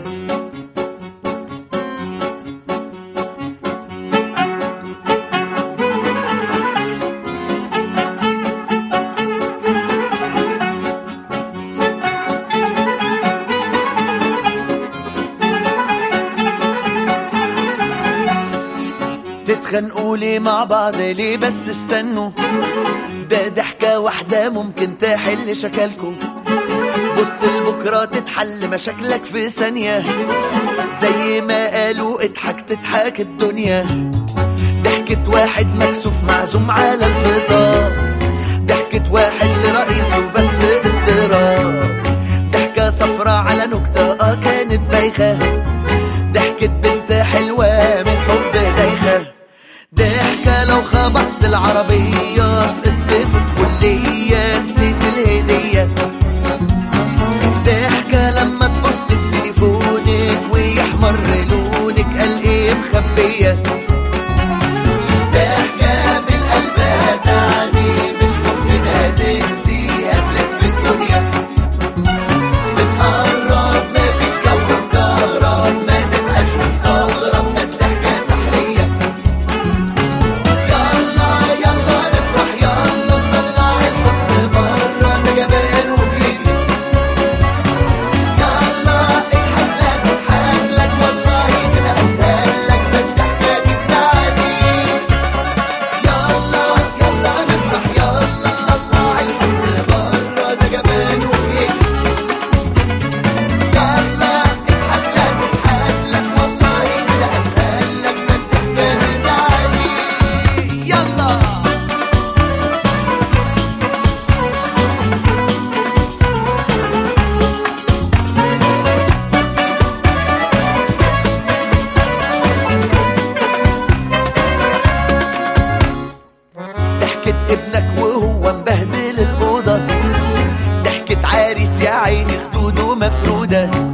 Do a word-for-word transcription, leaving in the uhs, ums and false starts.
تتخانقوا ليه مع بعض ليه؟ بس استنوا، ده ضحكة واحدة ممكن تحل شكلكوا. بص لبكرة تتحل مشاكلك في ثانية، زي ما قالوا اضحك تضحك الدنيا. ضحكة واحد مكسوف معزوم على الفطار، ضحكة واحد لرئيسه بس اضطراب. ضحكة صفرة على نكتة اه كانت بايخة، ضحكة بنت حلوة من حب دايخة. ضحكة لو خبطت العربية سقطت في الكلية نسيت الهدية. ضحكة لما تبص في تليفونك ويحمر لونك قال ايه مخبية. ضحكة بالقلب هتعني مش ممكن هتنسي هتلف الدنيا. بتقرب مفيش جو مكهرب ما تبقاش مستغرب، ده الضحكة سحرية. يلا يلا نفرح يلا نطلع الحزن برا، ده جبان وبيجري. يلا اضحك لا تضحك لك والله كده اسهل لك، ده الضحكة دي بتاعتي. يلا يلا نفرح يلا نطلع الحزن برا، ده جبان وبيجري. يلا اضحك لا تضحك لك والله كده اسهل لك، ده الضحكة دي بتاعتي. يلا ضحكة ابنك وهو مبهدل الأوضة، ضحكة عريس يا عيني خدوده مفرودة.